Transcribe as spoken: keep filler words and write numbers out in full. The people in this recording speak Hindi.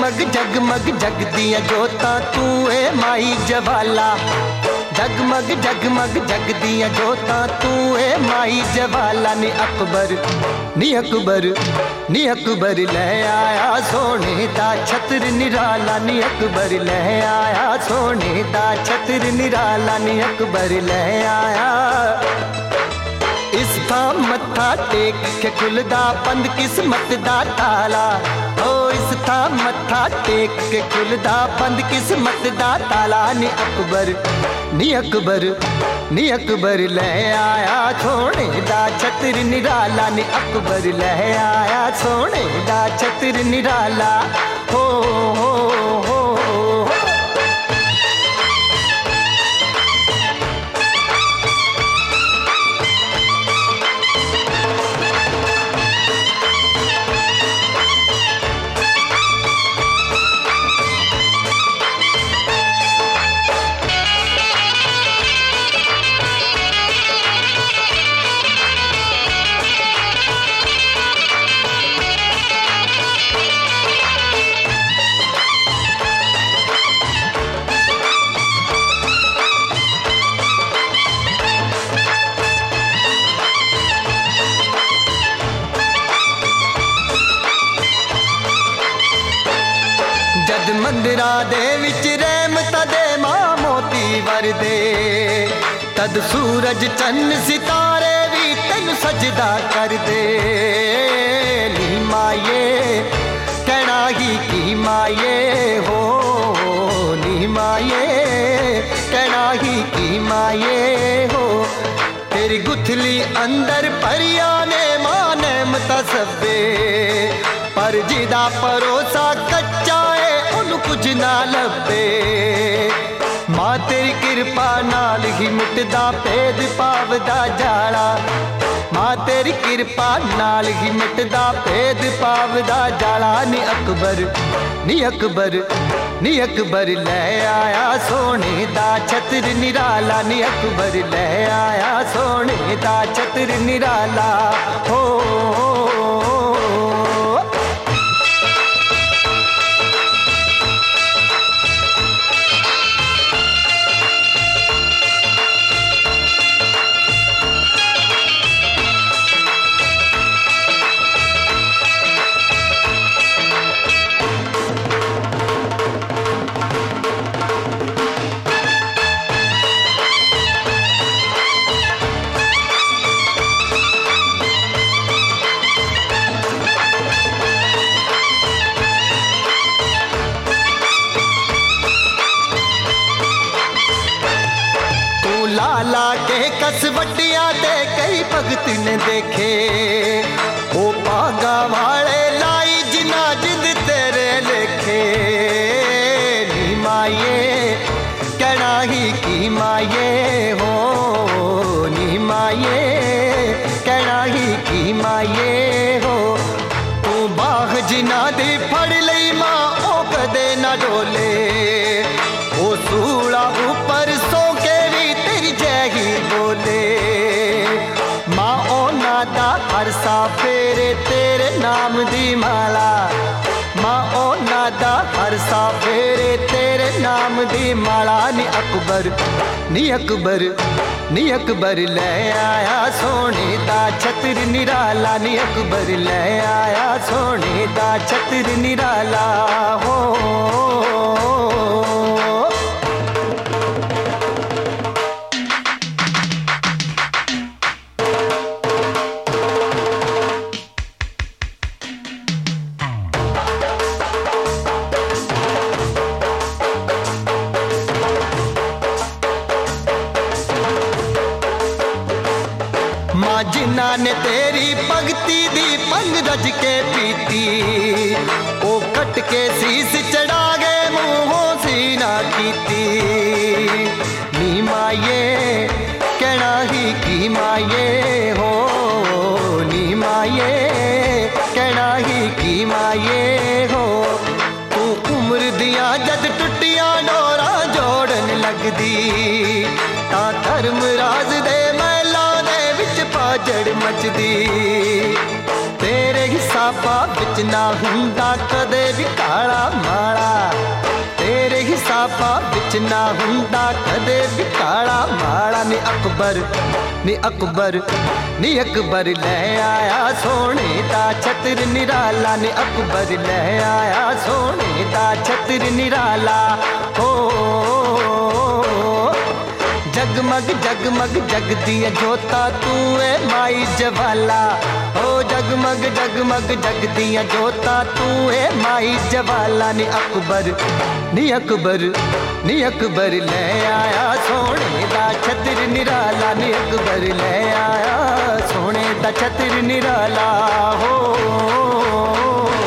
जगमग जगमग जगदियां जोतां तू ए माई जवाला। जगमग जगमग जगदियां जोतां तू ए माई जवाला। नी अकबर नी अकबर नी अकबर ले आया सोने दा छतर निराला। नी अकबर ले आया सोने दा छतर निराला। नी अकबर ले आया। इस थां मत्था टेक के खुलदा बंद किस्मत दा ताला। ओ इस थां मत्था टेक के खुलदा बंद किस्मत दा ताला। नी अकबर नी अकबर नी अकबर ले आया सोने दा छतर निराला। नी अकबर ले आया सोने दा छतर निराला। हो हो हो जद मंदिरा दे विच रहमत दे मां मोती वरदे। तद सूरज चन्न सितारे भी तेन सजदा कर दे। नी माये कहना ही की माये हो। नी माये कहना ही की माये हो। तेरी गुथली अंदर परिया ने मां नेमता सब्बे। पर जिदा परोसा कच्चा कुछ ना लभे। मां तेरी कृपा नाल ही मिटदा भेद भाव दा जाला। मां तेरी कृपा नाल ही मिटदा भेद भाव दा जाला। नी अकबर नी अकबर नी अकबर ले आया सोने दा छतर निराला। नी अकबर ले आया सोने दा छतर निराला। हो, हो, हो लाला के कसवटिया दे कई भगत ने देखे। वो पागा वाले लाई जिना जिद तेरे लेखे। नी माये कहना ही की माये हो। नी माये कहना ही की माये हो। तू बाह जिना दी फड़ लई मां ओ कदे ना डोले। वो सूला ऊपर सो ही बोले। मां ओना दा हरसा फेरे तेरे नाम दी माला। मां ओना दा हरसा फेरे तेरे नाम दी माला। नी अकबर नी अकबर नी अकबर ले आया सोने दा छतर निराला। नी अकबर ले आया सोने दा छतर निराला। हो, हो, हो जिन्ना ने तेरी भगती दी पंग रज के पीती। ओ कट के सीस चढ़ा गए मुंहों सीना कीती। नी माये कहना ही की माये हो। नी माये कहना ही की माये हो। तू उम्र दिया जद टुटिया डोरा जोड़न लगदी। ता धर्म राज दे मैला दे विच पाजड़ मचदी। तेरे हिस्सा हिसाबा विच ना हुंदा कदे भी काला माड़ा, तेरे हिसाबा विच ना हुंदा कदे भी काला माड़ा। नी अकबर नी अकबर नी अकबर ले आया सोने दा छतर निराला, नी अकबर ले आया सोने दा छतर निराला। हो जगमग जगमग जगदियां जोता तू है माई जवाला, हो जगमग जगमग जगदियां जोता तू है माई जवाला। नी अकबर नी अकबर नी अकबर ले आया सोने दा छतर निराला, नी अकबर ले आया सोने दा छतर निराला। हो